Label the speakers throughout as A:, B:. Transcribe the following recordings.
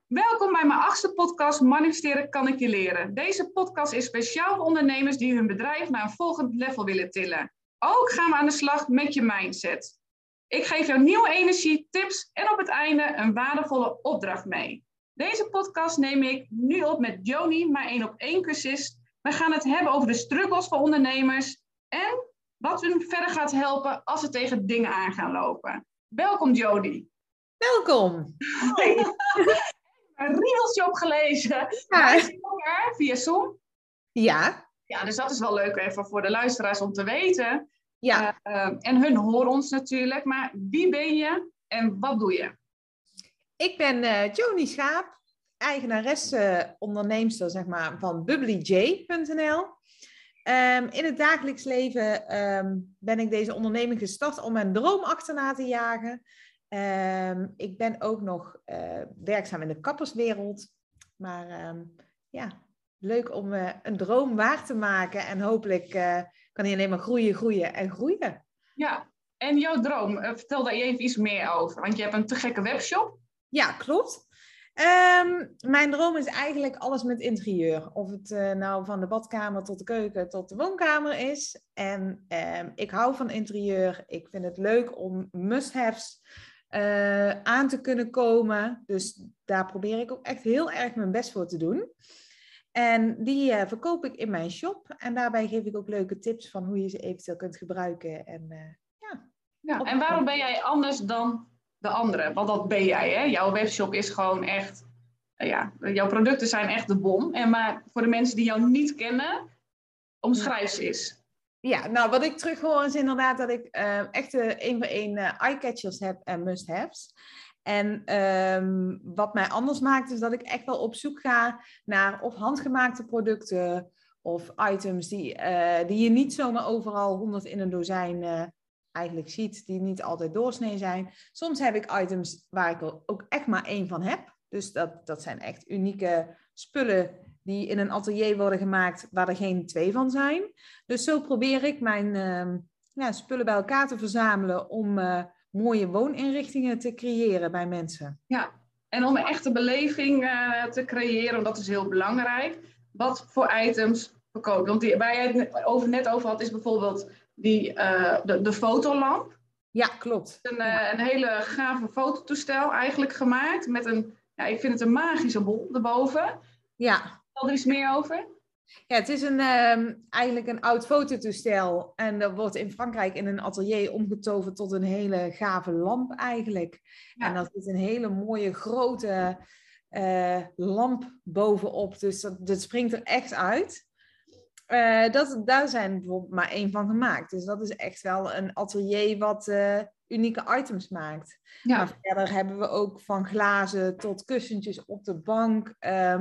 A: Welkom bij mijn 8e podcast Manifesteren kan ik je leren. Deze podcast is speciaal voor ondernemers die hun bedrijf naar een volgend level willen tillen. Ook gaan we aan de slag met je mindset. Ik geef jou nieuwe energie, tips en op het einde een waardevolle opdracht mee. Deze podcast neem ik nu op met Joni, mijn 1-op-1 cursist. We gaan het hebben over de struggles van ondernemers en wat hun verder gaat helpen als ze tegen dingen aan gaan lopen. Welkom Joni.
B: Welkom. Hoi.
A: Een riedeltje opgelezen. Wij zien elkaar via Zoom.
B: Ja.
A: Ja, dus dat is wel leuk even voor de luisteraars om te weten.
B: Ja.
A: En hun horen ons natuurlijk. Maar wie ben je en wat doe je?
B: Ik ben Joni Schaap, eigenaresse, onderneemster zeg maar, van bubblyj.nl. In het dagelijks leven ben ik deze onderneming gestart om mijn droom achterna te jagen. Ik ben ook nog werkzaam in de kapperswereld. Maar leuk om een droom waar te maken. En hopelijk kan hij alleen maar groeien en groeien.
A: Ja, en jouw droom, vertel daar even iets meer over. Want je hebt een te gekke webshop.
B: Ja, klopt. Mijn droom is eigenlijk alles met interieur. Of het nou van de badkamer tot de keuken tot de woonkamer is. En ik hou van interieur. Ik vind het leuk om must-haves aan te kunnen komen. Dus daar probeer ik ook echt heel erg mijn best voor te doen. En die verkoop ik in mijn shop. En daarbij geef ik ook leuke tips van hoe je ze eventueel kunt gebruiken.
A: En waarom ben jij anders dan de anderen? Want dat ben jij, hè? Jouw webshop is gewoon echt... jouw producten zijn echt de bom. Maar voor de mensen die jou niet kennen, omschrijf ze eens.
B: Ja, nou wat ik terughoor is inderdaad dat ik echt 1-voor-1 eye-catchers heb en must-haves. En wat mij anders maakt is dat ik echt wel op zoek ga naar of handgemaakte producten of items die je niet zomaar overal 100 in een dozijn eigenlijk ziet, die niet altijd doorsnee zijn. Soms heb ik items waar ik er ook echt maar 1 van heb. Dus dat zijn echt unieke spullen die in een atelier worden gemaakt waar er geen 2 van zijn. Dus zo probeer ik mijn spullen bij elkaar te verzamelen om mooie wooninrichtingen te creëren bij mensen.
A: Ja, en om een echte beleving te creëren, want dat is heel belangrijk. Wat voor items verkoop je? Want waar jij het net over had, is bijvoorbeeld de fotolamp.
B: Ja, klopt.
A: Een hele gave fototoestel eigenlijk gemaakt met ik vind het een magische bol erboven.
B: Ja.
A: Vertel er iets meer over?
B: Ja, het is eigenlijk een oud fototoestel. En dat wordt in Frankrijk in een atelier omgetoverd tot een hele gave lamp eigenlijk. Ja. En dat is een hele mooie grote lamp bovenop. Dus dat springt er echt uit. Daar zijn bijvoorbeeld maar 1 van gemaakt. Dus dat is echt wel een atelier wat unieke items maakt. Ja. Maar verder hebben we ook van glazen tot kussentjes op de bank.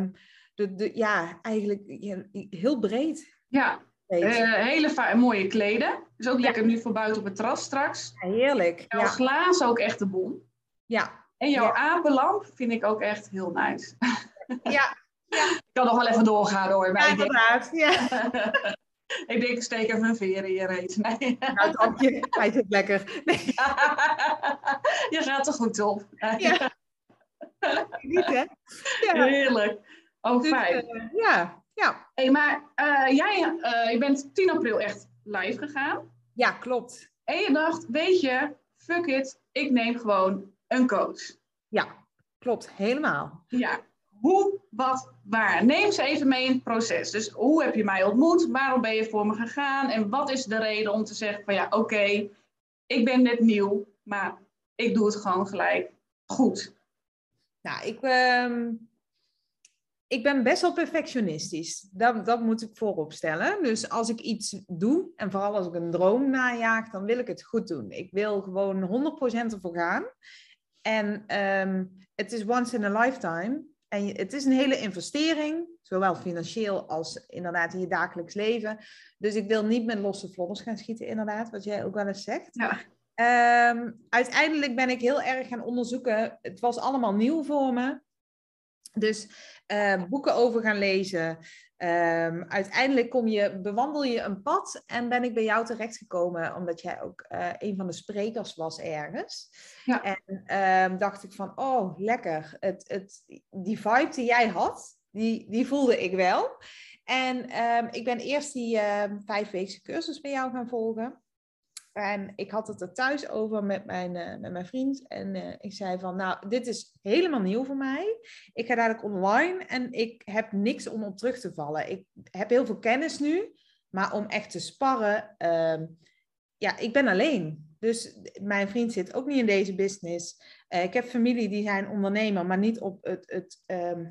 B: Eigenlijk heel breed.
A: Ja, hele mooie kleden. Dus ook lekker nu voor buiten op het terras straks.
B: Ja, heerlijk.
A: Jouw glazen ook echt de bom.
B: Ja.
A: En jouw apenlamp vind ik ook echt heel nice.
B: Ja.
A: Ik kan nog wel even doorgaan hoor.
B: Ja, inderdaad. Ja.
A: Ik denk, ik steek even een veer in je reet. Nee.
B: Nou, dankje. Hij zit lekker. Nee.
A: Je gaat er goed op.
B: Ja. Niet, hè?
A: Ja. Heerlijk. Oh,
B: dus,
A: fijn.
B: Ja.
A: Hey, maar je bent 10 april echt live gegaan.
B: Ja, klopt.
A: En je dacht, weet je, fuck it, ik neem gewoon een coach.
B: Ja, klopt. Helemaal.
A: Ja. Hoe, wat, waar? Neem ze even mee in het proces. Dus hoe heb je mij ontmoet? Waarom ben je voor me gegaan? En wat is de reden om te zeggen van oké, ik ben net nieuw, maar ik doe het gewoon gelijk goed.
B: Nou, ik ben best wel perfectionistisch. Dat moet ik voorop stellen. Dus als ik iets doe, en vooral als ik een droom najaag, dan wil ik het goed doen. Ik wil gewoon 100% ervoor gaan. En het is once in a lifetime. En het is een hele investering, zowel financieel als inderdaad in je dagelijks leven. Dus ik wil niet met losse vlodders gaan schieten, inderdaad, wat jij ook wel eens zegt.
A: Ja.
B: Uiteindelijk ben ik heel erg gaan onderzoeken. Het was allemaal nieuw voor me. Dus boeken over gaan lezen. Uiteindelijk bewandel je een pad en ben ik bij jou terechtgekomen, omdat jij ook een van de sprekers was ergens.
A: Ja.
B: En dacht ik van, oh, lekker. Die vibe die jij had, die voelde ik wel. En ik ben eerst die 5-weekse cursus bij jou gaan volgen. En ik had het er thuis over met mijn vriend. En ik zei van, nou, dit is helemaal nieuw voor mij. Ik ga dadelijk online en ik heb niks om op terug te vallen. Ik heb heel veel kennis nu, maar om echt te sparren, ik ben alleen. Dus mijn vriend zit ook niet in deze business. Ik heb familie die zijn ondernemer, maar niet op het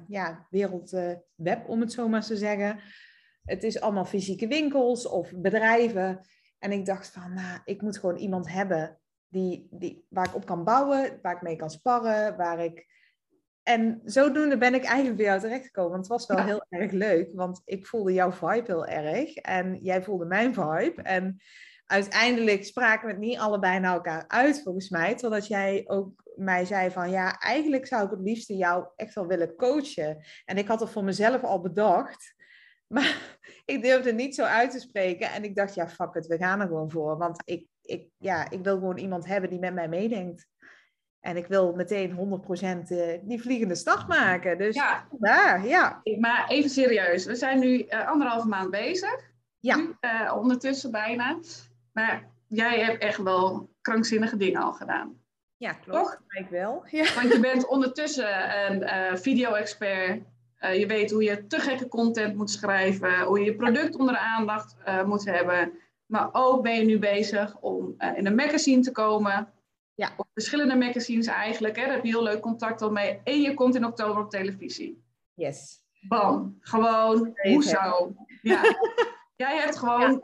B: wereldweb, om het zo maar te zeggen. Het is allemaal fysieke winkels of bedrijven. En ik dacht van, nou, ik moet gewoon iemand hebben waar ik op kan bouwen, waar ik mee kan sparren, En zodoende ben ik eigenlijk bij jou terechtgekomen. Want het was wel heel erg leuk, want ik voelde jouw vibe heel erg. En jij voelde mijn vibe. En uiteindelijk spraken we het niet allebei naar elkaar uit, volgens mij. Totdat jij ook mij zei van, ja, eigenlijk zou ik het liefste jou echt wel willen coachen. En ik had het voor mezelf al bedacht. Maar ik durfde het niet zo uit te spreken. En ik dacht, ja, fuck it, we gaan er gewoon voor. Want ik wil gewoon iemand hebben die met mij meedenkt. En ik wil meteen 100% die vliegende start maken. Dus ja.
A: Maar even serieus, we zijn nu 1,5 maand bezig.
B: Ja.
A: Nu, ondertussen bijna. Maar jij hebt echt wel krankzinnige dingen al gedaan.
B: Ja, klopt.
A: Toch?
B: Ik wel. Ja.
A: Want je bent ondertussen een video-expert. Je weet hoe je te gekke content moet schrijven. Hoe je je product onder de aandacht moet hebben. Maar ook ben je nu bezig om in een magazine te komen.
B: Ja.
A: Of verschillende magazines eigenlijk. Hè? Daar heb je heel leuk contact al mee. En je komt in oktober op televisie.
B: Yes.
A: Bam. Gewoon, hoezo? Ja. Jij hebt gewoon,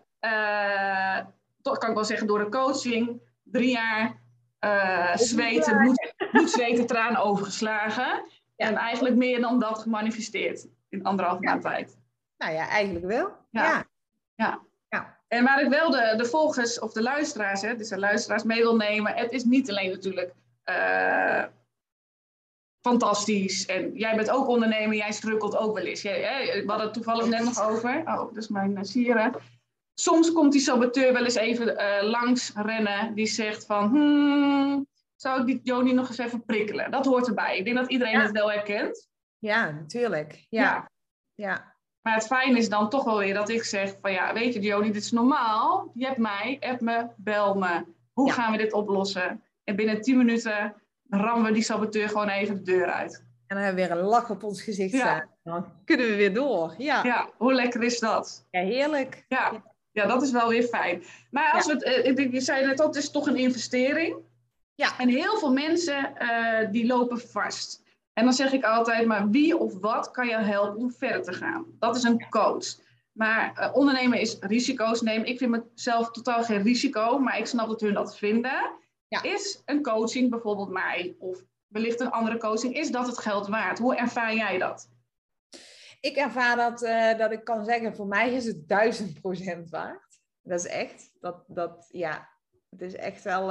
A: toch kan ik wel zeggen, door de coaching 3 jaar zweten, zweten, tranen overgeslagen. Ja. En eigenlijk meer dan dat gemanifesteerd in 1,5 maand tijd.
B: Nou ja, eigenlijk wel.
A: Ja. En waar ik wel de volgers of de luisteraars, dus de luisteraars mee wil nemen. Het is niet alleen natuurlijk fantastisch. En jij bent ook ondernemer, jij strukkelt ook wel eens. We hadden het toevallig net nog over. Oh, dat is mijn sieren. Soms komt die saboteur wel eens even langs rennen. Die zegt van, zou ik die Joni nog eens even prikkelen? Dat hoort erbij. Ik denk dat iedereen het wel herkent.
B: Ja, natuurlijk. Ja.
A: Maar het fijne is dan toch wel weer dat ik zeg van, ja, weet je Joni, dit is normaal. Je hebt mij, app me, bel me. Hoe gaan we dit oplossen? En binnen 10 minuten rammen we die saboteur gewoon even de deur uit.
B: En dan hebben we weer een lach op ons gezicht staan. Dan kunnen we weer door. Ja,
A: hoe lekker is dat?
B: Ja, heerlijk.
A: Ja, dat is wel weer fijn. Maar als je zei net al, het is toch een investering.
B: Ja.
A: En heel veel mensen die lopen vast. En dan zeg ik altijd, maar wie of wat kan je helpen om verder te gaan? Dat is een coach. Maar ondernemen is risico's nemen. Ik vind mezelf totaal geen risico, maar ik snap dat hun dat vinden. Ja. Is een coaching, bijvoorbeeld mij, of wellicht een andere coaching, is dat het geld waard? Hoe ervaar jij dat?
B: Ik ervaar dat ik kan zeggen, voor mij is het 1000% waard. Dat is echt, het is echt wel...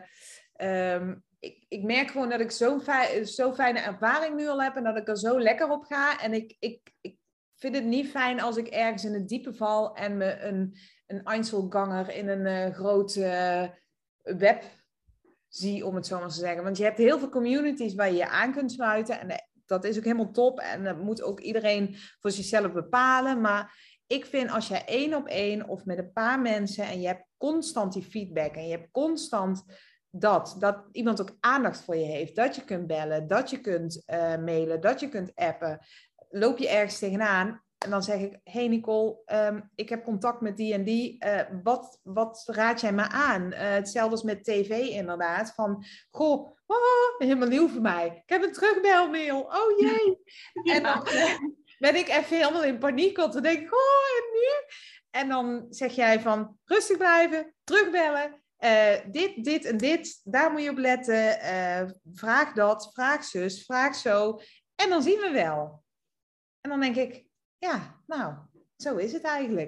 B: Ik merk gewoon dat ik zo'n fijne ervaring nu al heb en dat ik er zo lekker op ga. En ik vind het niet fijn als ik ergens in het diepe val en me een Einzelganger in een groot web zie, om het zo maar te zeggen. Want je hebt heel veel communities waar je je aan kunt sluiten en dat is ook helemaal top. En dat moet ook iedereen voor zichzelf bepalen. Maar ik vind als je 1-op-1 of met een paar mensen en je hebt constant die feedback en je hebt constant dat iemand ook aandacht voor je heeft, dat je kunt bellen, dat je kunt mailen, dat je kunt appen. Loop je ergens tegenaan en dan zeg ik, hey Nicole, ik heb contact met die en die. Wat raad jij me aan? Hetzelfde als met tv inderdaad. Van, goh, helemaal nieuw voor mij. Ik heb een terugbelmail. Oh jee. Ja. En dan ben ik even helemaal in paniek. Want dan denk ik, en nu? En dan zeg jij van, rustig blijven, terugbellen. Dit en dit, daar moet je op letten. Vraag dat, vraag zus, vraag zo. En dan zien we wel. En dan denk ik, ja, nou, zo is het eigenlijk.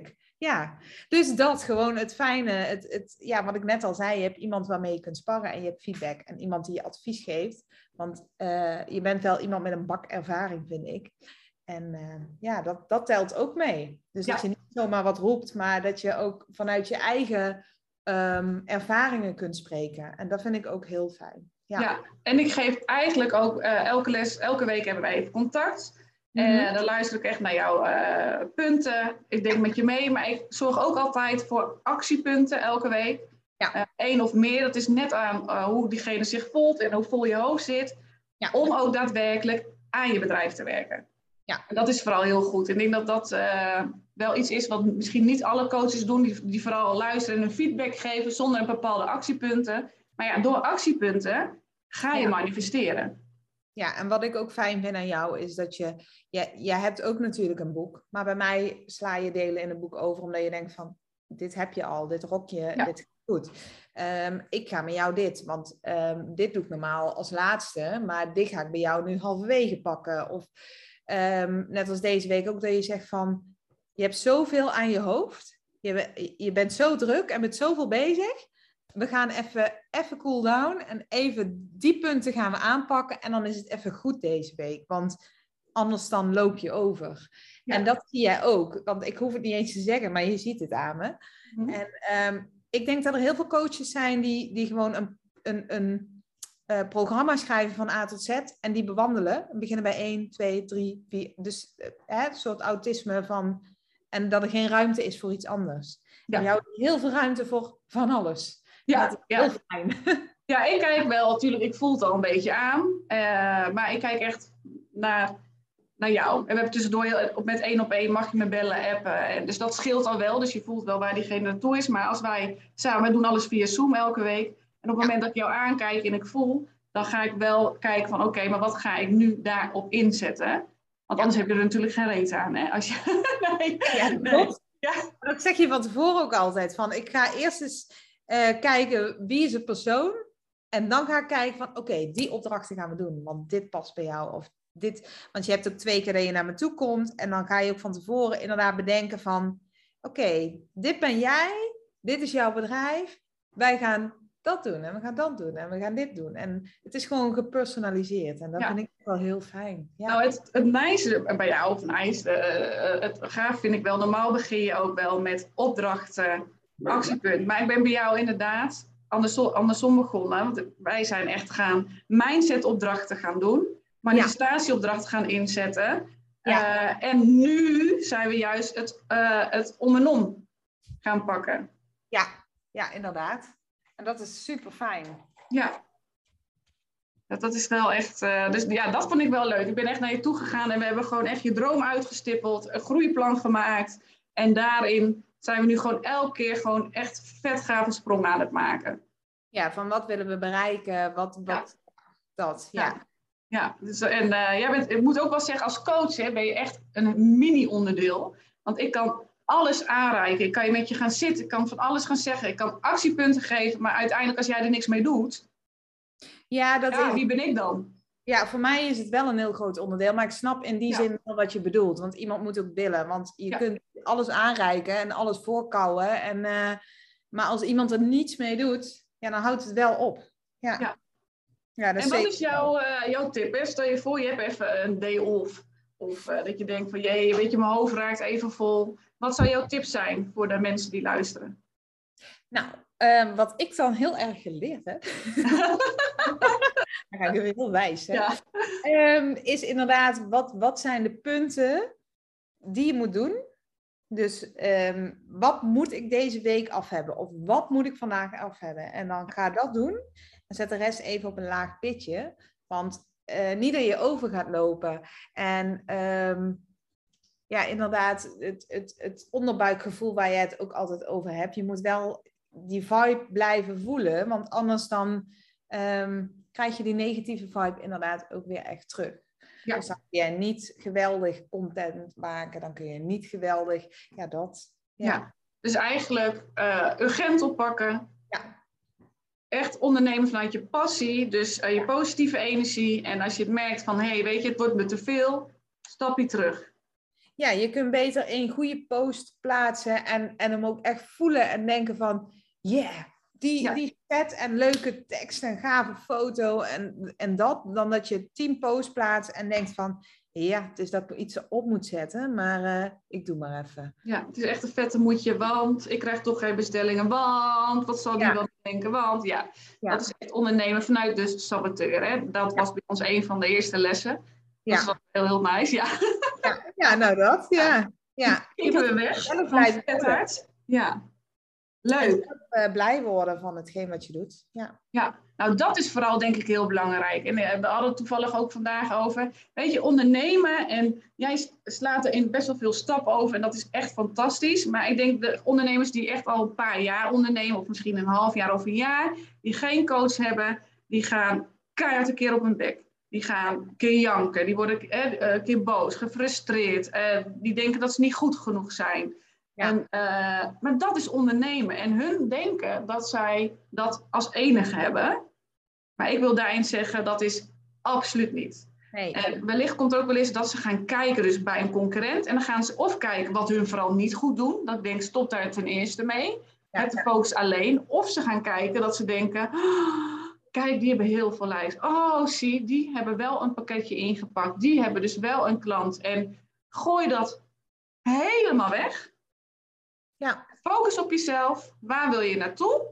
B: Ja, dus dat gewoon het fijne, ja, wat ik net al zei, je hebt iemand waarmee je kunt sparren en je hebt feedback en iemand die je advies geeft. Want je bent wel iemand met een bak ervaring, vind ik. En ja, dat telt ook mee. Dus dat je niet zomaar wat roept, maar dat je ook vanuit je eigen ervaringen kunt spreken. En dat vind ik ook heel fijn. Ja,
A: en ik geef eigenlijk ook elke week hebben wij even contact. Dan luister ik echt naar jouw punten. Ik denk met je mee, maar ik zorg ook altijd voor actiepunten elke week.
B: Ja.
A: 1 of meer, dat is net aan hoe diegene zich voelt en hoe vol je hoofd zit. Ja. Om ook daadwerkelijk aan je bedrijf te werken. Ja. En dat is vooral heel goed. Ik denk dat dat wel iets is wat misschien niet alle coaches doen. Die vooral luisteren en een feedback geven zonder een bepaalde actiepunten. Maar ja, door actiepunten ga je manifesteren.
B: Ja, en wat ik ook fijn vind aan jou is dat je hebt ook natuurlijk een boek. Maar bij mij sla je delen in een boek over omdat je denkt van, dit heb je al, dit rok je, dit is goed. Ik ga met jou dit, want dit doe ik normaal als laatste. Maar dit ga ik bij jou nu halverwege pakken. Of net als deze week ook dat je zegt van, je hebt zoveel aan je hoofd. Je bent zo druk en met zoveel bezig. We gaan even cool down en even die punten gaan we aanpakken en dan is het even goed deze week, want anders dan loop je over. Ja. En dat zie jij ook, want ik hoef het niet eens te zeggen, maar je ziet het aan me. Mm-hmm. En ik denk dat er heel veel coaches zijn die gewoon een programma schrijven van A tot Z en die bewandelen. We beginnen bij 1, 2, 3, 4, dus een soort autisme van, en dat er geen ruimte is voor iets anders. Ja. En jou heel veel ruimte voor van alles.
A: Ja,
B: dat is heel fijn.
A: Ja, ik kijk wel, natuurlijk, ik voel het al een beetje aan. Maar ik kijk echt naar jou. En we hebben tussendoor met 1-op-1 mag je me bellen, appen. En dus dat scheelt al wel, dus je voelt wel waar diegene naartoe is. Maar als wij samen, we doen alles via Zoom elke week. En op het moment dat ik jou aankijk en ik voel, dan ga ik wel kijken van oké, maar wat ga ik nu daarop inzetten? Want anders heb je er natuurlijk geen reet aan. Hè? Als je...
B: klopt. Ja. Dat zeg je van tevoren ook altijd. Van, ik ga eerst eens kijken wie is de persoon. En dan ga ik kijken van oké, die opdrachten gaan we doen. Want dit past bij jou. Of dit, want je hebt ook 2 keer dat je naar me toe komt. En dan ga je ook van tevoren inderdaad bedenken van oké, dit ben jij. Dit is jouw bedrijf. Wij gaan dat doen. En we gaan dat doen. En we gaan dit doen. En het is gewoon gepersonaliseerd. En dat vind ik wel heel fijn. Ja.
A: Nou, het nice bij jou, of nice, het gaaf vind ik wel. Normaal begin je ook wel met opdrachten, actiepunt. Maar ik ben bij jou inderdaad andersom begonnen. Want wij zijn echt gaan mindset-opdrachten gaan doen. Manifestatieopdrachten gaan inzetten. Ja. En nu zijn we juist het om en om gaan pakken.
B: Ja, inderdaad. En dat is super fijn.
A: Ja. Dat is wel echt... dus ja, dat vond ik wel leuk. Ik ben echt naar je toe gegaan en we hebben gewoon echt je droom uitgestippeld. Een groeiplan gemaakt. En daarin zijn we nu gewoon elke keer gewoon echt vet gave sprongen aan het maken.
B: Ja, van wat willen we bereiken? Dat, ja.
A: Ja, dus, en jij bent, ik moet ook wel zeggen, als coach ben je echt een mini-onderdeel. Want ik kan alles aanreiken. Ik kan je met je gaan zitten. Ik kan van alles gaan zeggen. Ik kan actiepunten geven. Maar uiteindelijk, als jij er niks mee doet... wie ben ik dan?
B: Ja, voor mij is het wel een heel groot onderdeel. Maar ik snap in die zin wel wat je bedoelt. Want iemand moet ook willen. Want je kunt alles aanreiken en alles voorkouwen. Maar als iemand er niets mee doet, dan houdt het wel op. Ja,
A: en wat is jouw tip? Hè? Stel je voor, je hebt even een day off. Of dat je denkt van, weet je, mijn hoofd raakt even vol. Wat zou jouw tip zijn voor de mensen die luisteren?
B: Nou, wat ik dan heel erg geleerd heb... Dan ga ik weer heel wijs. Hè? Ja. Is inderdaad, wat zijn de punten die je moet doen? Dus wat moet ik deze week af hebben? Of wat moet ik vandaag af hebben? En dan ga dat doen. En zet de rest even op een laag pitje. Want niet dat je over gaat lopen. En inderdaad, het onderbuikgevoel waar je het ook altijd over hebt. Je moet wel die vibe blijven voelen. Want anders dan... krijg je die negatieve vibe inderdaad ook weer echt terug. Ja. Dus dan kun je niet geweldig content maken, dan kun je niet geweldig,
A: Ja, dus eigenlijk urgent oppakken. Ja. Echt ondernemen vanuit je passie, dus je positieve energie. En als je het merkt van, weet je, het wordt me te veel, stap je terug.
B: Ja, je kunt beter een goede post plaatsen en hem ook echt voelen en denken van, yeah, die vet en leuke tekst en gave foto en dan dat je 10 posts plaatst en denkt van, ja, het is dat ik iets op moet zetten, maar ik doe maar even.
A: Ja, het is echt een vette moedje, want ik krijg toch geen bestellingen, want wat zal die wel denken, want dat is echt ondernemen vanuit de saboteur. Hè? Dat was bij ons een van de eerste lessen. Dat is wel heel nice,
B: ja, nou dat, ja.
A: Je moet we weg van vetheid. Ja, leuk.
B: En blij worden van hetgeen wat je doet.
A: Ja, nou dat is vooral denk ik heel belangrijk. En we hadden het toevallig ook vandaag over. Weet je, ondernemen en jij slaat er in best wel veel stappen over. En dat is echt fantastisch. Maar ik denk de ondernemers die echt al een paar jaar ondernemen. Of misschien een half jaar of een jaar. Die geen coach hebben. Die gaan keihard een keer op hun bek. Die gaan een keer janken. Die worden een keer boos, gefrustreerd. Die denken dat ze niet goed genoeg zijn. Ja. Maar dat is ondernemen. En hun denken dat zij dat als enige hebben. Maar ik wil daarin zeggen, dat is absoluut niet.
B: Nee.
A: En wellicht komt er ook wel eens dat ze gaan kijken dus bij een concurrent. En dan gaan ze of kijken wat hun vooral niet goed doen. Dat ik denk, stop daar ten eerste mee. Met de focus alleen. Of ze gaan kijken dat ze denken, kijk, die hebben heel veel lijst. Oh, zie, die hebben wel een pakketje ingepakt. Die hebben dus wel een klant. En gooi dat helemaal weg.
B: Ja.
A: Focus op jezelf. Waar wil je naartoe?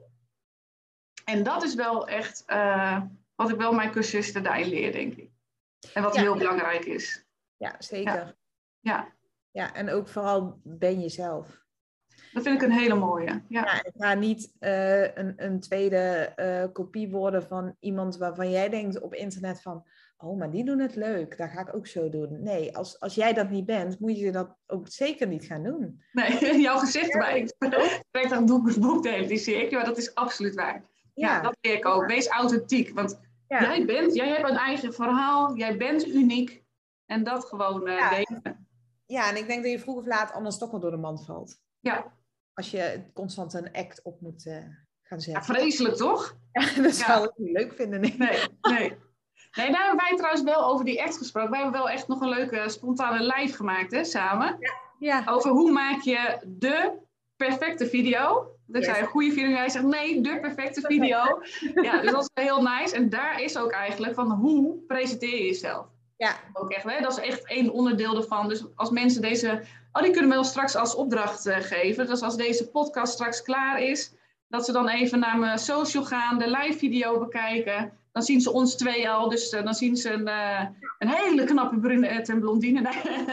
A: En dat is wel echt wat ik wel mijn cursisten daarin leer, denk ik. En wat heel belangrijk is.
B: Ja, zeker.
A: Ja,
B: en ook vooral ben jezelf.
A: Dat vind ik een hele mooie. Ja,
B: en ga niet een tweede kopie worden van iemand waarvan jij denkt op internet van, oh, maar die doen het leuk, dat ga ik ook zo doen. Nee, als jij dat niet bent, moet je dat ook zeker niet gaan doen.
A: Nee, jouw gezicht erbij. Ik spreek dan boekdelen, maar dat is absoluut waar. Ja, dat leer ik ook. Wees authentiek, want jij hebt een eigen verhaal, jij bent uniek en dat gewoon delen.
B: Ja, en ik denk dat je vroeg of laat anders toch wel door de mand valt.
A: Ja.
B: Als je constant een act op moet gaan zetten.
A: Ja, vreselijk toch?
B: Ja, dat zou ik niet leuk vinden. Nee,
A: daar hebben wij trouwens wel over die act gesproken. Wij hebben wel echt nog een leuke spontane live gemaakt, hè, samen.
B: Ja.
A: Over hoe maak je de perfecte video. Ik zei een goede video. Jij zegt nee, de perfecte video. Ja, dus dat is heel nice. En daar is ook eigenlijk van hoe presenteer je jezelf.
B: Ja.
A: Ook echt, hè? Dat is echt één onderdeel ervan. Dus als mensen deze... die kunnen we wel straks als opdracht geven. Dus als deze podcast straks klaar is... dat ze dan even naar mijn social gaan, de live video bekijken. Dan zien ze ons twee al. Dus dan zien ze een hele knappe brunette en blondine.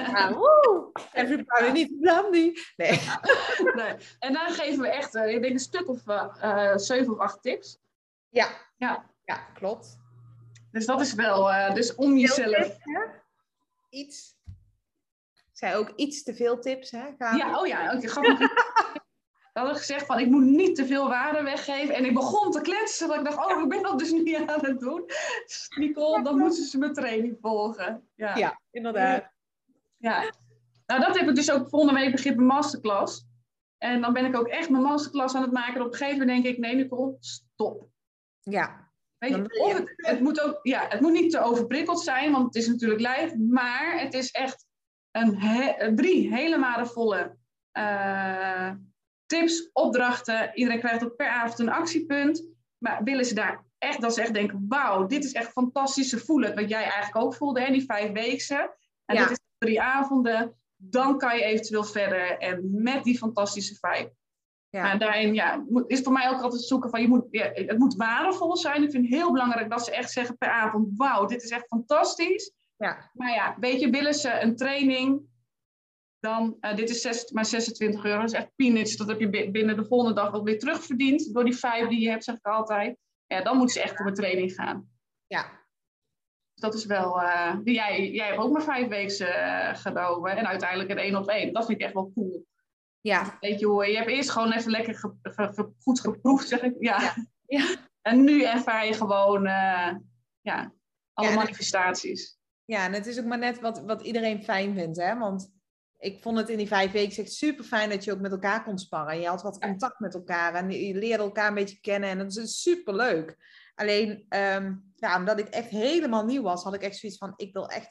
B: Everybody needs blondie. Nee.
A: Nee. En dan geven we echt, ik denk een stuk of 7 of 8 tips.
B: Ja, klopt.
A: Dus dat is wel, dus om jezelf...
B: Tips, iets. Ik zei ook iets te veel tips, hè?
A: Ik gaf nog dat had ik gezegd van, ik moet niet te veel waarde weggeven. En ik begon te kletsen, dat ik dacht, ik ben dat dus niet aan het doen. Dus Nicole, dan moeten ze mijn training volgen.
B: Ja, inderdaad.
A: Ja. Nou, dat heb ik dus ook volgende week begint mijn masterclass. En dan ben ik ook echt mijn masterclass aan het maken. En op een gegeven moment denk ik, nee Nicole, stop.
B: Ja.
A: Weet je, het moet ook, het moet niet te overprikkeld zijn, want het is natuurlijk live. Maar het is echt 3 hele waardevolle tips, opdrachten. Iedereen krijgt ook per avond een actiepunt. Maar willen ze daar echt, dat ze echt denken, wauw, dit is echt fantastisch. Ze voelen wat jij eigenlijk ook voelde, hè, die 5-weekse. En dit is 3 avonden. Dan kan je eventueel verder en met die fantastische vibe. Ja. En daarin is voor mij ook altijd zoeken van, het moet waardevol zijn. Ik vind het heel belangrijk dat ze echt zeggen per avond, wauw, dit is echt fantastisch.
B: Ja.
A: Maar weet je, willen ze een training, dan, dit is maar €26. Dat is echt peanuts. Dat heb je binnen de volgende dag ook weer terugverdiend. Door die 5 die je hebt, zeg ik altijd. Ja, dan moeten ze echt voor een training gaan.
B: Ja.
A: Dus dat is wel, jij hebt ook maar 5 weken genomen. En uiteindelijk een 1-op-1. Dat vind ik echt wel cool.
B: Ja.
A: Weet je hoe, je hebt eerst gewoon even lekker goed geproefd, zeg ik. Ja.
B: Ja.
A: En nu ervaar je gewoon alle manifestaties.
B: Ja, en het is ook maar net wat iedereen fijn vindt, hè. Want ik vond het in die 5 weken echt super fijn dat je ook met elkaar kon sparren. En je had wat contact met elkaar en je leerde elkaar een beetje kennen. En dat is super leuk. Alleen, omdat ik echt helemaal nieuw was, had ik echt zoiets van, ik wil echt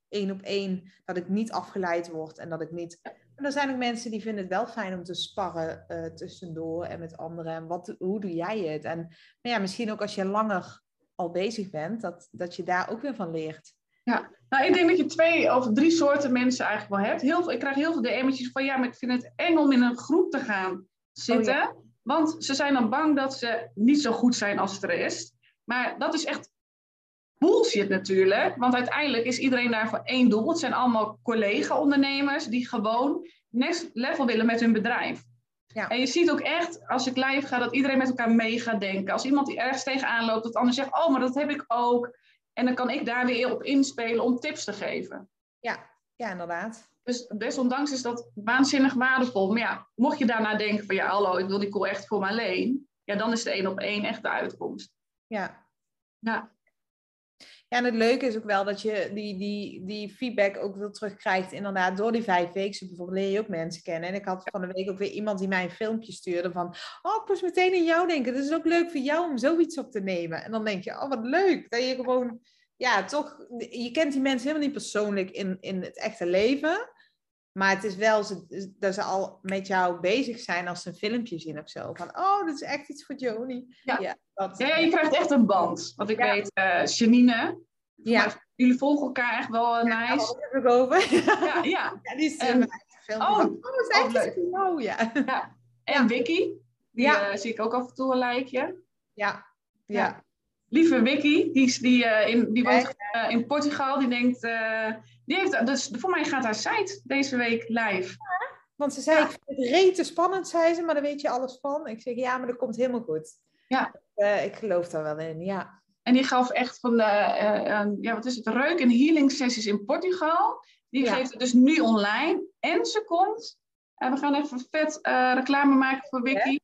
B: 1-op-1, dat ik niet afgeleid word en dat ik niet... En er zijn ook mensen die vinden het wel fijn om te sparren tussendoor en met anderen. En hoe doe jij het? En maar ja, misschien ook als je langer al bezig bent, dat je daar ook weer van leert.
A: Ja, nou, ik denk dat je 2 of 3 soorten mensen eigenlijk wel hebt. Ik krijg heel veel DM'tjes van, ja, maar ik vind het eng om in een groep te gaan zitten.
B: Oh, ja.
A: Want ze zijn dan bang dat ze niet zo goed zijn als de rest. Maar dat is echt bullshit natuurlijk. Want uiteindelijk is iedereen daar voor één doel. Het zijn allemaal collega-ondernemers die gewoon next level willen met hun bedrijf.
B: Ja.
A: En je ziet ook echt, als ik live ga, dat iedereen met elkaar mee gaat denken. Als iemand die ergens tegenaan loopt, dat de ander zegt, oh, maar dat heb ik ook. En dan kan ik daar weer op inspelen om tips te geven.
B: Ja, inderdaad.
A: Dus desondanks is dat waanzinnig waardevol. Maar ja, mocht je daarna denken van, ja, hallo, ik wil die call echt voor me alleen. Ja, dan is de 1-op-1 echt de uitkomst.
B: Ja.
A: Ja.
B: Ja, en het leuke is ook wel dat je die feedback ook weer terugkrijgt. Inderdaad, door die 5 weken bijvoorbeeld leer je ook mensen kennen. En ik had van de week ook weer iemand die mij een filmpje stuurde van... Oh, ik moest meteen aan jou denken. Het is ook leuk voor jou om zoiets op te nemen. En dan denk je, oh, wat leuk. Dat je gewoon, ja, toch... Je kent die mensen helemaal niet persoonlijk in het echte leven. Maar het is wel dat ze al met jou bezig zijn als ze een filmpje zien of zo. Van, oh, dat is echt iets voor Joni.
A: Ja.
B: Ja,
A: Je krijgt echt een band. Want ik weet, Janine, jullie volgen elkaar echt wel nice.
B: Daar heb ik over.
A: Ja.
B: Die is
A: dat
B: is echt leuk. Oh, ja.
A: En Vicky, die zie ik ook af en toe een likeje.
B: Ja.
A: Lieve Vicky, die woont in Portugal. Die denkt, die heeft, dus voor mij gaat haar site deze week live.
B: Want ze zei, ik vind het rete spannend, zei ze, maar daar weet je alles van. Ik zeg, ja, maar dat komt helemaal goed.
A: Ja.
B: Ik geloof daar wel in, ja.
A: En die gaf echt van wat is het, reuk- en healing sessies in Portugal. Die geeft het dus nu online. En ze komt, we gaan even vet reclame maken voor Vicky,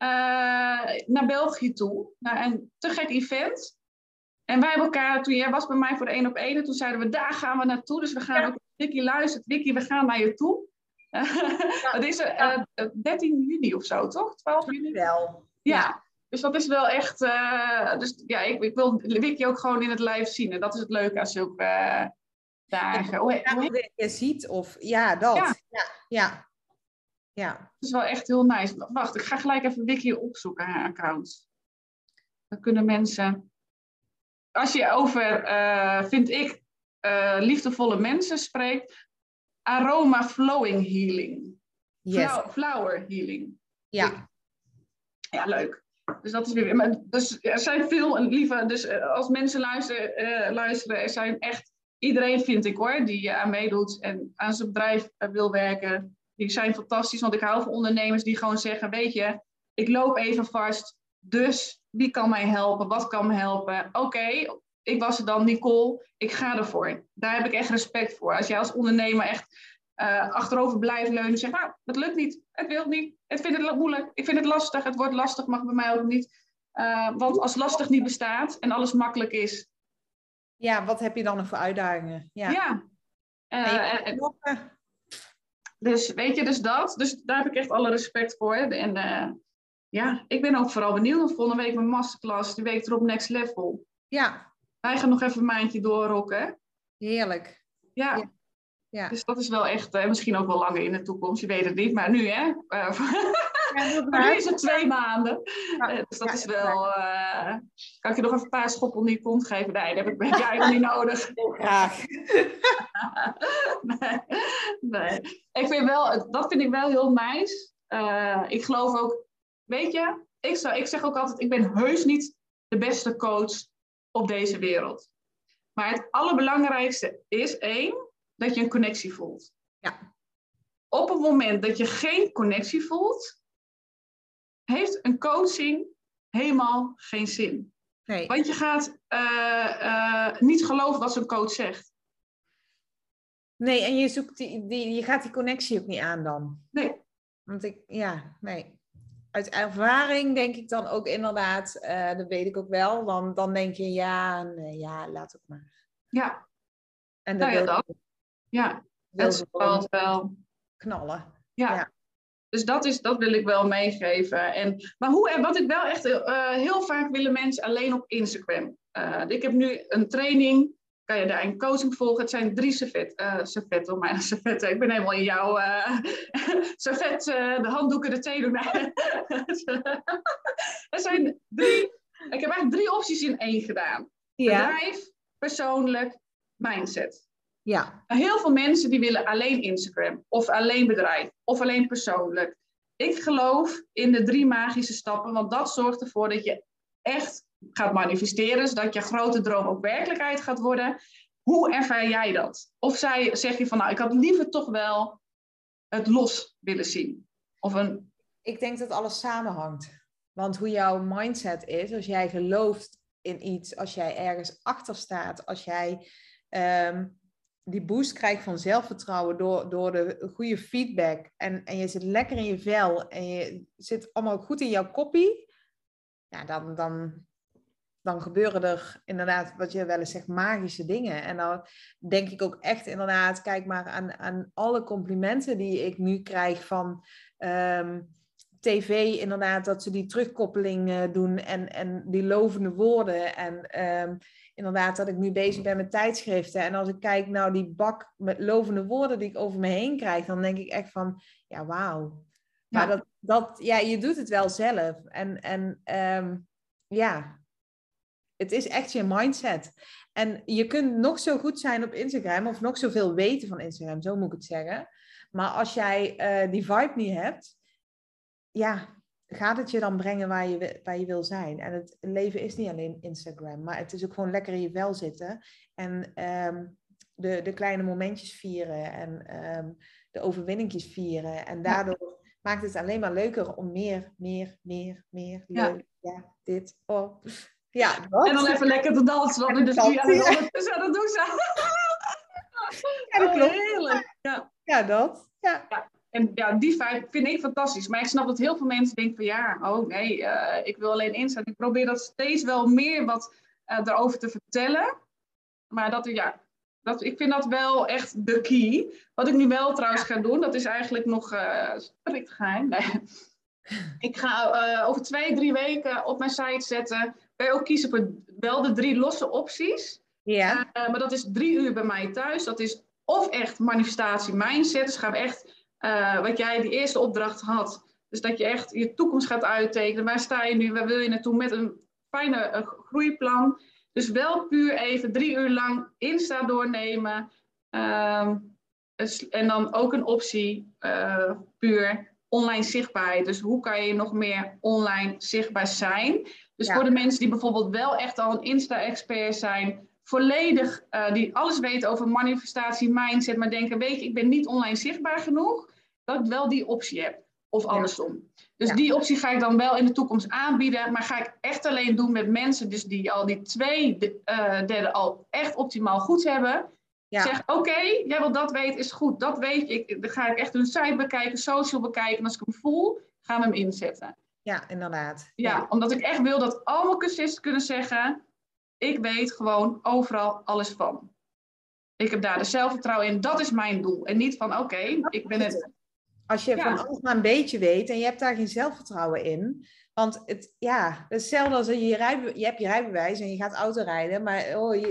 A: naar België toe. Naar een te gek event. En wij hebben elkaar, toen jij was bij mij voor de 1-op-1, en toen zeiden we, daar gaan we naartoe. Dus we gaan ook, Vicky luistert, Vicky, we gaan naar je toe. Dat is 13 juni of zo, toch? 12 juni?
B: Wel.
A: Ja. Dus dat is wel echt... ik wil Vicky ook gewoon in het live zien. En dat is het leuke als je ook dagen...
B: je ziet of... Ja, dat. Ja.
A: Het is wel echt heel nice. Wacht, ik ga gelijk even Vicky opzoeken, haar account. Dan kunnen mensen... Als je over, vind ik, liefdevolle mensen spreekt... Aroma Flowing Healing.
B: Yes.
A: Flower Healing.
B: Ja.
A: Ja, leuk. Dus dat is weer. Maar, dus er zijn veel lieve. Dus als mensen luisteren, er zijn echt iedereen, vind ik hoor, die aan meedoet en aan zijn bedrijf wil werken. Die zijn fantastisch, want ik hou van ondernemers die gewoon zeggen, weet je, ik loop even vast. Dus wie kan mij helpen? Wat kan me helpen? Oké, ik was er dan, Nicole. Ik ga ervoor. Daar heb ik echt respect voor. Als jij als ondernemer echt achterover blijft leunen en zegt, nou, dat lukt niet. Het wil niet. Ik vind het moeilijk. Ik vind het lastig. Het wordt lastig, mag bij mij ook niet. Want als lastig niet bestaat en alles makkelijk is.
B: Ja, wat heb je dan nog voor uitdagingen?
A: Dus weet je, dus dat. Dus daar heb ik echt alle respect voor. En ik ben ook vooral benieuwd. Want volgende week mijn masterclass, die week erop Next Level.
B: Ja.
A: Wij gaan nog even een maandje doorrocken.
B: Heerlijk.
A: Ja. Dus dat is wel echt, misschien ook wel langer in de toekomst, je weet het niet, maar nu hè. Maar nu is het 2 maanden. Dus dat is wel, kan ik je nog even een paar schoppen onder je kont geven? Nee, dat heb ik eigenlijk niet nodig.
B: Graag.
A: Nee. Dat vind ik wel heel nice. Ik geloof ook, weet je, ik zeg ook altijd, ik ben heus niet de beste coach op deze wereld. Maar het allerbelangrijkste is 1, dat je een connectie voelt.
B: Ja.
A: Op het moment dat je geen connectie voelt, heeft een coaching helemaal geen zin.
B: Nee.
A: Want je gaat niet geloven wat zo'n coach zegt.
B: Nee, en je zoekt je gaat die connectie ook niet aan dan.
A: Nee.
B: Want uit ervaring denk ik dan ook inderdaad, dat weet ik ook wel, dan denk je, laat ook maar.
A: Ja.
B: En
A: dat is wel
B: knallen.
A: Ja. Dus dat wil ik wel meegeven. Maar wat ik wel echt heel vaak willen mensen alleen op Instagram. Ik heb nu een training kan je daar een coaching volgen. Het zijn 3 servetten, mijn servetten. Ik ben helemaal in jouw servet, de handdoeken, de theedoek. Er zijn 3, ik heb eigenlijk 3 opties in 1 gedaan.
B: Ja.
A: Bedrijf, persoonlijk, mindset.
B: Ja.
A: Heel veel mensen die willen alleen Instagram, of alleen bedrijf, of alleen persoonlijk. Ik geloof in de 3 magische stappen, want dat zorgt ervoor dat je echt gaat manifesteren, zodat je grote droom ook werkelijkheid gaat worden. Hoe ervaar jij dat? Of zeg je van, nou, ik had liever toch wel het los willen zien?
B: Ik denk dat alles samenhangt. Want hoe jouw mindset is, als jij gelooft in iets, als jij ergens achter staat, als jij die boost krijgt van zelfvertrouwen door de goede feedback en je zit lekker in je vel en je zit allemaal goed in jouw koppie, ja, dan gebeuren er inderdaad, wat je wel eens zegt, magische dingen. En dan denk ik ook echt inderdaad, kijk maar aan alle complimenten die ik nu krijg van tv, inderdaad, dat ze die terugkoppeling doen en die lovende woorden. En inderdaad dat ik nu bezig ben met tijdschriften. En als ik kijk naar die bak met lovende woorden die ik over me heen krijg, dan denk ik echt van, ja, wauw. Ja. Maar je doet het wel zelf. Ja, het is echt je mindset. En je kunt nog zo goed zijn op Instagram of nog zoveel weten van Instagram, zo moet ik het zeggen. Maar als jij die vibe niet hebt, ja, gaat het je dan brengen waar je wil zijn. En het leven is niet alleen Instagram, maar het is ook gewoon lekker in je vel zitten. En de kleine momentjes vieren en de overwinningjes vieren. En daardoor maakt het alleen maar leuker om meer, leuk, dit, Ja, dat.
A: En dan even lekker te dansen, wat we dus dat doen ze.
B: Ja, dat klopt.
A: Heerlijk.
B: Ja, dat. Ja.
A: En ja, die vibe vind ik fantastisch. Maar ik snap dat heel veel mensen denken van ik wil alleen Insta. Ik probeer dat steeds wel meer wat erover te vertellen. Maar ik vind dat wel echt de key. Wat ik nu wel trouwens ga doen, dat is eigenlijk nog strikt geheim. Nee. Ik ga over 2-3 weken op mijn site zetten. Kan je ook kiezen voor wel de 3 losse opties.
B: Ja.
A: Maar dat is 3 uur bij mij thuis. Dat is of echt manifestatie mindset. Dus gaan we echt, wat jij die eerste opdracht had. Dus dat je echt je toekomst gaat uittekenen. Waar sta je nu? Waar wil je naartoe? Met een fijne groeiplan. Dus wel puur even 3 uur lang Insta doornemen. En dan ook een optie puur online zichtbaarheid. Dus hoe kan je nog meer online zichtbaar zijn? Dus voor de mensen die bijvoorbeeld wel echt al een Insta-expert zijn, volledig, die alles weten over manifestatie, mindset, maar denken, weet je, ik ben niet online zichtbaar genoeg, dat ik wel die optie heb. Of andersom. Dus die optie ga ik dan wel in de toekomst aanbieden, maar ga ik echt alleen doen met mensen dus die al die 2/3 al echt optimaal goed hebben. Ja. Zeg, oké, jij wil dat weten, is goed. Dat weet je. Dan ga ik echt hun site bekijken, social bekijken. En als ik hem voel, gaan we hem inzetten.
B: Ja, inderdaad.
A: Ja, omdat ik echt wil dat allemaal cursisten kunnen zeggen, ik weet gewoon overal alles van. Ik heb daar de zelfvertrouwen in. Dat is mijn doel. En niet van, oké, ik ben het.
B: Als je van alles maar een beetje weet en je hebt daar geen zelfvertrouwen in. Want het is hetzelfde als je hebt je rijbewijs en je gaat autorijden. Maar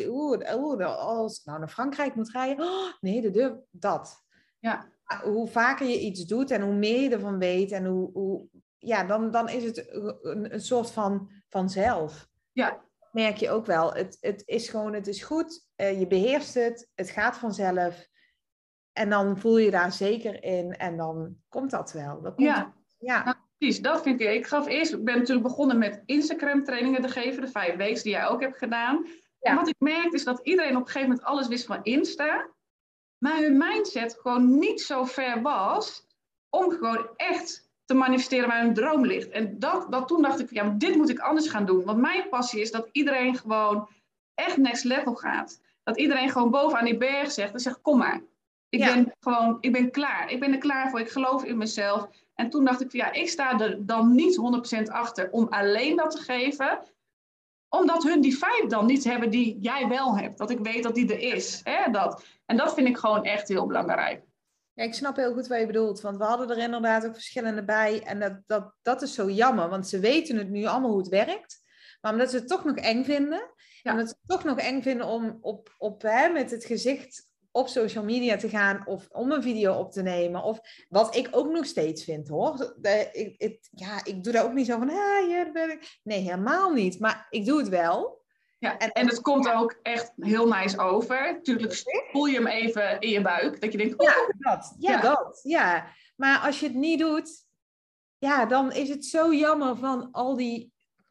B: als ik nou naar Frankrijk moet rijden. Oh, nee, de deur, dat.
A: Ja.
B: Hoe vaker je iets doet en hoe meer je ervan weet. En dan is het een soort van vanzelf.
A: Ja.
B: Merk je ook wel. Het is goed. Je beheerst het. Het gaat vanzelf. En dan voel je daar zeker in. En dan komt dat wel.
A: Ja. Nou, precies. Dat vind ik. Ik ben natuurlijk begonnen met Instagram trainingen te geven. De 5 weken die jij ook hebt gedaan. Ja. En wat ik merk is dat iedereen op een gegeven moment alles wist van Insta. Maar hun mindset gewoon niet zo ver was. Om gewoon echt te manifesteren waar hun droom ligt. En toen dacht ik, maar dit moet ik anders gaan doen. Want mijn passie is dat iedereen gewoon echt next level gaat. Dat iedereen gewoon bovenaan die berg zegt en zegt, kom maar. Ik ben klaar. Ik ben er klaar voor. Ik geloof in mezelf. En toen dacht ik, ik sta er dan niet 100% achter om alleen dat te geven. Omdat hun die vibe dan niet hebben die jij wel hebt. Dat ik weet dat die er is. En dat vind ik gewoon echt heel belangrijk.
B: Ja, ik snap heel goed wat je bedoelt. Want we hadden er inderdaad ook verschillende bij. En dat is zo jammer. Want ze weten het nu allemaal hoe het werkt. Maar omdat ze het toch nog eng vinden.
A: Ja.
B: En dat ze het toch nog eng vinden om met het gezicht op social media te gaan. Of om een video op te nemen. Of wat ik ook nog steeds vind hoor. Ik doe daar ook niet zo van. Nee, helemaal niet. Maar ik doe het wel.
A: Ja, en het komt ook echt heel nice over. Tuurlijk voel je hem even in je buik. Dat je denkt,
B: Ja. Maar als je het niet doet, ja, dan is het zo jammer van al die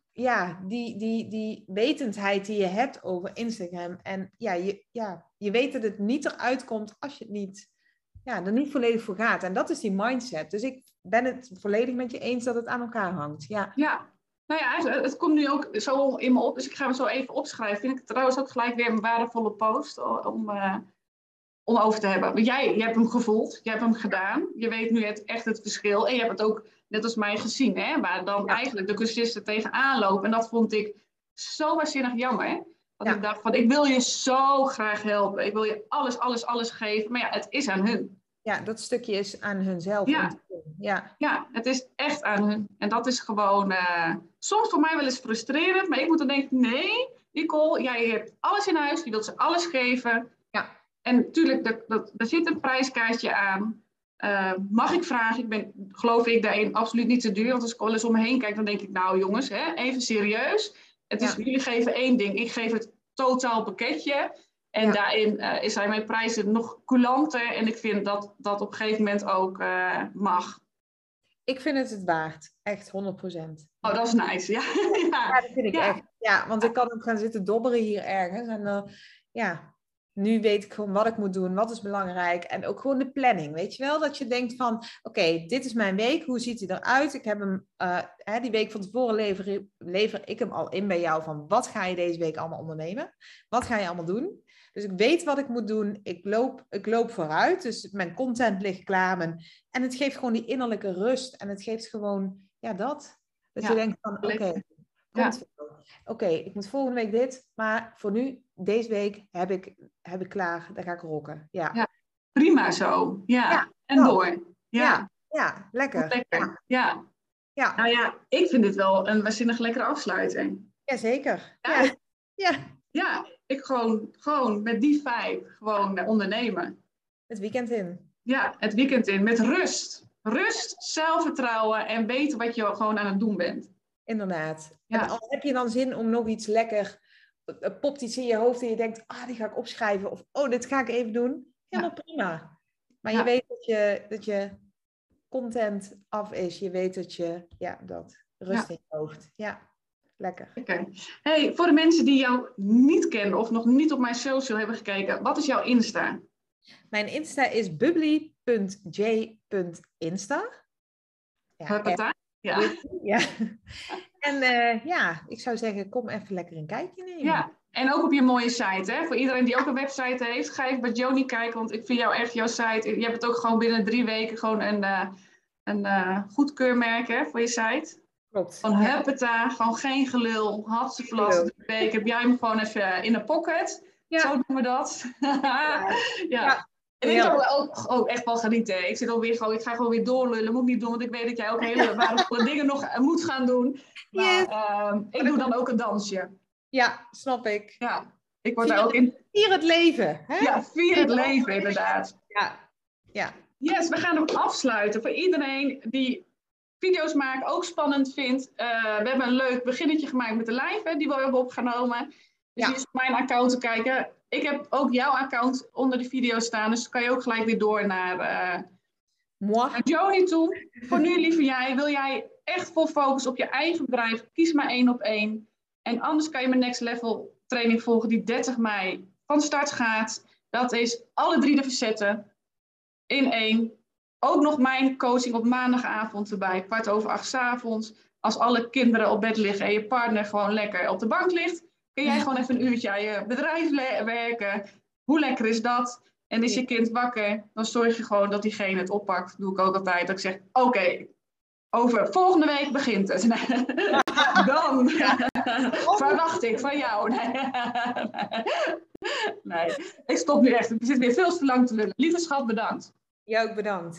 B: wetendheid die je hebt over Instagram. En je weet dat het niet eruit komt als je het niet, er niet volledig voor gaat. En dat is die mindset. Dus ik ben het volledig met je eens dat het aan elkaar hangt.
A: Ja. Nou ja, het komt nu ook zo in me op, dus ik ga me zo even opschrijven. Vind ik trouwens ook gelijk weer een waardevolle post om over te hebben. Want jij hebt hem gevoeld, jij hebt hem gedaan. Je weet nu echt het verschil. En je hebt het ook, net als mij, gezien, hè, waar dan eigenlijk de cursisten tegenaan lopen. En dat vond ik zo waanzinnig jammer. Hè? Want ik dacht van, ik wil je zo graag helpen. Ik wil je alles geven. Maar ja, het is aan hun.
B: Ja, dat stukje is aan hunzelf.
A: Ja, het is echt aan hun. En dat is gewoon soms voor mij wel eens frustrerend. Maar ik moet dan denken, nee, Nicole, jij hebt alles in huis. Je wilt ze alles geven. Ja. En natuurlijk, er zit een prijskaartje aan. Mag ik vragen? Geloof ik daarin absoluut niet te duur. Want als ik wel eens om me heen kijk, dan denk ik, nou jongens, even serieus. Jullie geven 1 ding. Ik geef het totaal pakketje. En daarin zijn mijn prijzen nog coulanter. En ik vind dat op een gegeven moment ook mag.
B: Ik vind het waard. Echt 100%.
A: Oh, dat is nice. Ja,
B: dat vind ik echt. Ja, want ik kan ook gaan zitten dobberen hier ergens. En nu weet ik gewoon wat ik moet doen. Wat is belangrijk. En ook gewoon de planning. Weet je wel? Dat je denkt van, oké, dit is mijn week. Hoe ziet hij eruit? Ik heb hem, die week van tevoren lever ik hem al in bij jou. Van wat ga je deze week allemaal ondernemen? Wat ga je allemaal doen? Dus ik weet wat ik moet doen. Ik loop vooruit. Dus mijn content ligt klaar. En het geeft gewoon die innerlijke rust. En het geeft gewoon, dat. Dat je denkt van, oké, ik moet volgende week dit. Maar voor nu, deze week heb ik klaar. Daar ga ik rocken. Ja.
A: Prima zo. Ja. En door.
B: Ja, lekker.
A: Ja. Nou ja, ik vind dit wel een waanzinnig lekkere afsluiting.
B: Jazeker.
A: Ja, ik gewoon met die 5 gewoon ondernemen.
B: Het weekend in.
A: Ja, het weekend in. Met rust. Rust, zelfvertrouwen en weten wat je gewoon aan het doen bent.
B: Inderdaad. Ja. En al heb je dan zin om nog iets lekker, popt iets in je hoofd en je denkt, die ga ik opschrijven. Of, dit ga ik even doen. Helemaal prima. Maar je weet dat je content af is. Je weet dat je, dat rust in je hoofd. Ja. Lekker.
A: Okay. Hey, voor de mensen die jou niet kennen of nog niet op mijn social hebben gekeken, wat is jouw Insta?
B: Mijn Insta is bubbly.j.insta.
A: Ja.
B: En ik zou zeggen, kom even lekker een kijkje nemen.
A: Ja, en ook op je mooie site. Hè? Voor iedereen die ook een website heeft, ga even bij Joni kijken, want ik vind jouw site, je hebt het ook gewoon binnen 3 weken gewoon een goedkeurmerk voor je site.
B: Klopt.
A: Van huppeta, gewoon geen gelul, hartstikke week. Heb jij hem gewoon even in de pocket? Ja. Zo doen we dat. Ja. En ik kan ook echt wel genieten. Ik ga gewoon weer doorlullen. Moet ik niet doen, want ik weet dat jij ook hele waardevolle dingen nog moet gaan doen. Maar ik doe dan ook een dansje.
B: Ja, snap ik.
A: Ja, ik word daar ook in.
B: Vier het leven. Hè?
A: Ja, vier het leven inderdaad.
B: Ja.
A: Yes, we gaan hem afsluiten. Voor iedereen die video's maken, ook spannend vindt. We hebben een leuk beginnetje gemaakt met de live, die we hebben opgenomen. Dus hier is op mijn account te kijken. Ik heb ook jouw account onder de video staan, dus dan kan je ook gelijk weer door naar Joni toe. Voor nu, lieve jij, wil jij echt vol focus op je eigen bedrijf, kies maar 1 op 1. En anders kan je mijn Next Level training volgen die 30 mei van start gaat. Dat is alle 3 de facetten in 1. Ook nog mijn coaching op maandagavond erbij, 7:15 's avonds. Als alle kinderen op bed liggen en je partner gewoon lekker op de bank ligt, kun jij gewoon even een uurtje aan je bedrijf werken. Hoe lekker is dat? En is je kind wakker, dan zorg je gewoon dat diegene het oppakt. Dat doe ik ook altijd. Dat ik zeg, oké, over volgende week begint het. Dan verwacht ik van jou. Nee, ik stop nu echt. Ik zit weer veel te lang te lullen. Lieve schat, bedankt.
B: Jij ook bedankt.